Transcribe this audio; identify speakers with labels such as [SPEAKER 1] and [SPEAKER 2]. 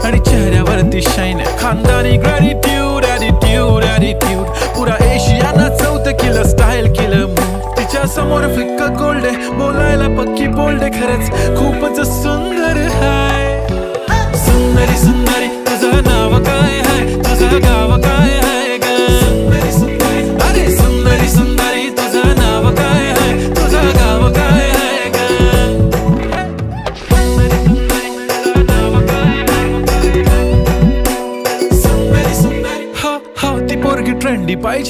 [SPEAKER 1] आणि चेहऱ्यावरती शाईन खानदानी ग्रॅटिट्यूड ॲटिट्यूड ॲटिट्यूड पुरा एशियाना चौथं केलं स्टाईल केलं मूड तिच्या समोर फिक्का गोल्ड बोलायला पक्की बोल्ड खरंच खूपच सुंदर हाय सुंदरी सुंदरी तुझं नाव काय हाय तुझं गाव काय हाय ग सुंदरी सुंदरी अरे सुंदरी सुंदरी तुझं नाव काय हाय तुझं गाव काय हाय ग सुंदरी सुंदरी तुझं नाव काय हाय सुंदरी सुंदरी हो हो ती पोरगी ट्रेंडी पाहिजे